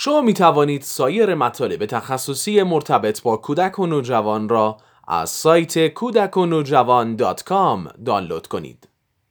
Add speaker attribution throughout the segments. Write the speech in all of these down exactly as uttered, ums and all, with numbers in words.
Speaker 1: شما می توانید سایر مطالب تخصصی مرتبط با کودک و نوجوان را از سایت کودک و نوجوان دات کام دانلود کنید.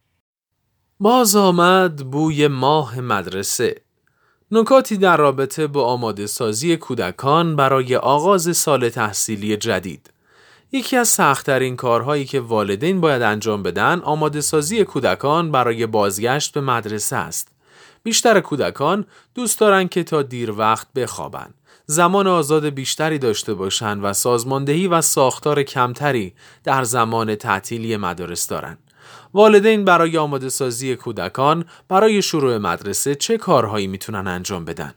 Speaker 1: باز آمد بوی ماه مدرسه. نکاتی در رابطه با آماده سازی کودکان برای آغاز سال تحصیلی جدید. یکی از سخت‌ترین کارهایی که والدین باید انجام بدن آماده سازی کودکان برای بازگشت به مدرسه است. بیشتر کودکان دوست دارن که تا دیر وقت بخوابن، زمان آزاد بیشتری داشته باشن و سازماندهی و ساختار کمتری در زمان تعطیلی مدارس دارن. والدین برای آماده سازی کودکان برای شروع مدرسه چه کارهایی میتونن انجام بدن؟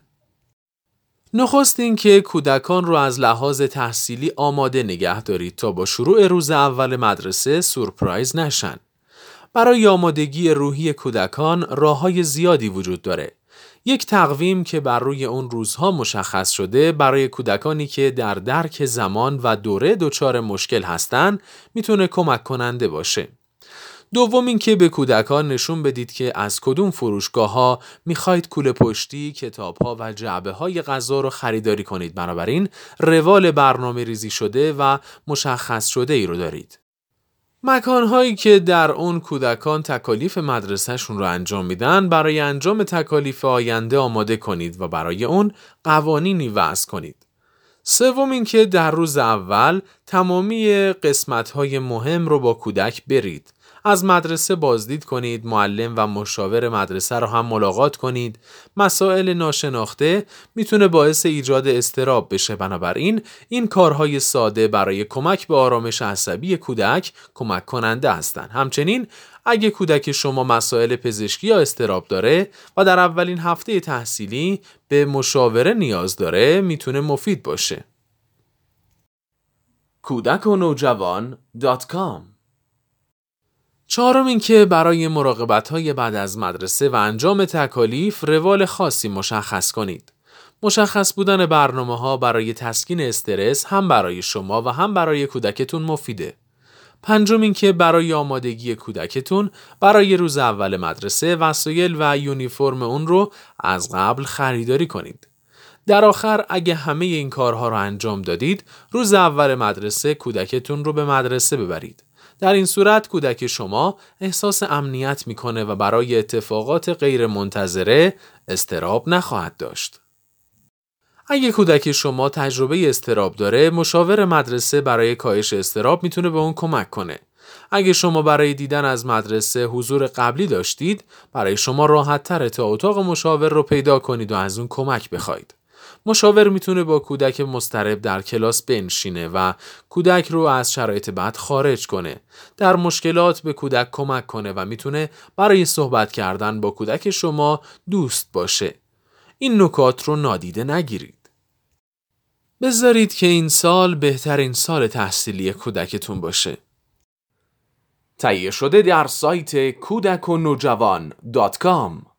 Speaker 1: نخست این که کودکان رو از لحاظ تحصیلی آماده نگه دارید تا با شروع روز اول مدرسه سورپرایز نشن. برای آمادگی روحی کودکان راه‌های زیادی وجود داره. یک تقویم که بر روی اون روزها مشخص شده برای کودکانی که در درک زمان و دوره دچار مشکل هستن میتونه کمک کننده باشه. دوم این که به کودکان نشون بدید که از کدوم فروشگاه‌ها می‌خواید کوله پشتی، کتاب‌ها و جعبه‌های غذا رو خریداری کنید. بنابراین روال برنامه ریزی شده و مشخص شده ای رو دارید. مکان‌هایی که در اون کودکان تکالیف مدرسه‌شون رو انجام میدن برای انجام تکالیف آینده آماده کنید و برای اون قوانینی وضع کنید. سوم این که در روز اول تمامی قسمت‌های مهم رو با کودک برید. از مدرسه بازدید کنید، معلم و مشاور مدرسه رو هم ملاقات کنید. مسائل ناشناخته میتونه باعث ایجاد اضطراب بشه، بنابراین این کارهای ساده برای کمک به آرامش عصبی کودک کمک کننده هستند. همچنین اگه کودک شما مسائل پزشکی یا اضطراب داره و در اولین هفته تحصیلی به مشاوره نیاز داره میتونه مفید باشه. کودک و نوجوان دات کام. چهارم این که برای مراقبت‌های بعد از مدرسه و انجام تکالیف روال خاصی مشخص کنید. مشخص بودن برنامه‌ها برای تسکین استرس هم برای شما و هم برای کودکتون مفیده. پنجم این که برای آمادگی کودکتون برای روز اول مدرسه وسایل و یونیفرم اون رو از قبل خریداری کنید. در آخر اگه همه این کارها رو انجام دادید، روز اول مدرسه کودکتون رو به مدرسه ببرید. در این صورت کودک شما احساس امنیت میکنه و برای اتفاقات غیر منتظره اضطراب نخواهد داشت. اگه کودک شما تجربه اضطراب داره، مشاور مدرسه برای کاهش اضطراب میتونه به اون کمک کنه. اگه شما برای دیدن از مدرسه حضور قبلی داشتید، برای شما راحت تره تا اتاق مشاور رو پیدا کنید و از اون کمک بخواید. مشاور میتونه با کودک مضطرب در کلاس بنشینه و کودک رو از شرایط بد خارج کنه. در مشکلات به کودک کمک کنه و میتونه برای صحبت کردن با کودک شما دوست باشه. این نکات رو نادیده نگیرید. بذارید که این سال بهترین سال تحصیلی کودکتون باشه. تهیه شده در سایت کودک و نوجوان دات کام.